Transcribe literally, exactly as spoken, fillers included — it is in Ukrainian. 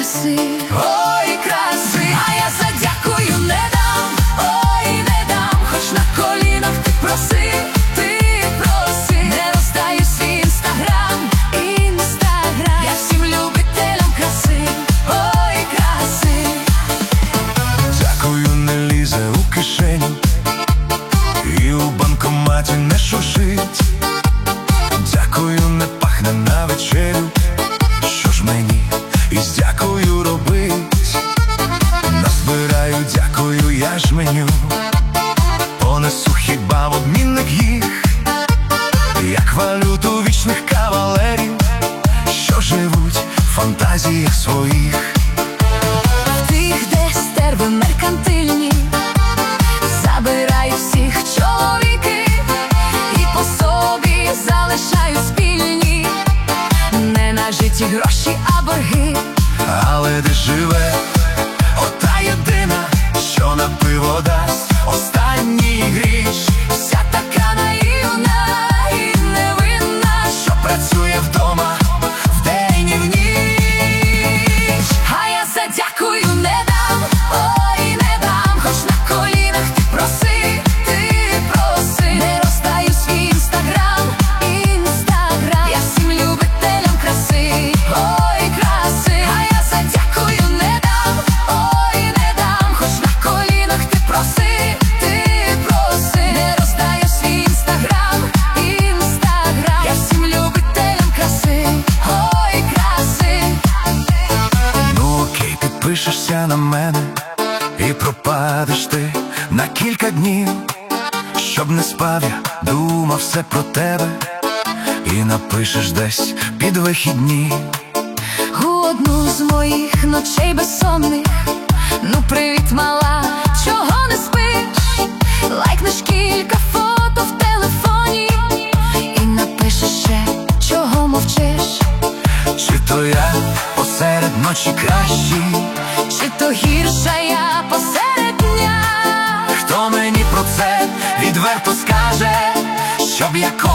краси, ой, краси, а я задякую не дам, ой, не дам, хоч на колінах ти проси, ти проси, не роздаю свій інстаграм, інстаграм, я всім любителям краси, ой, краси. Дякую, не лізе у кишеню і у банкоматі не шуршить. Дякую, не пахне на вечерю. Що ж мені із дякую робить? Назбираю дякую, я ж меню понесу хіба в обмінник їх, як валюту вічних кавалерів, що живуть в фантазіях своїх. В тих, де стерви меркантильні, забираю всіх чоловіки і по собі залишаю спільні ненажиті гроші, а борги. Але де живе ота єдина, що на пиво дасть останній гріш, Вся така наївна і невинна, що працює вдома вдень і в ніч. а я задякую не дам, ой, не дам, хоч на колінах ти проси, ти проси, не роздаю свій інстаграм, інстаграм, я всім любителям краси, ой, краси, а я задякую не дам, ой, не дам, хоч на колінах ти проси, ти проси, не роздаю свій інстаграм, інстаграм, я всім любителям краси, ой, краси. Ну окей, підпишешся на мене і пропадеш ти на кілька днів. Щоб не спав я, думав все про тебе, і напишеш десь під вихідні. У одну з моїх ночей безсонних: ну привіт, мала, чого не спиш? Лайкнеш кілька фото в телефоні і напишеш ще, чого мовчиш. Чи то я посеред ночі кращий, Чи то гірша я посеред дня? хто мені про це відверто скаже, щоб я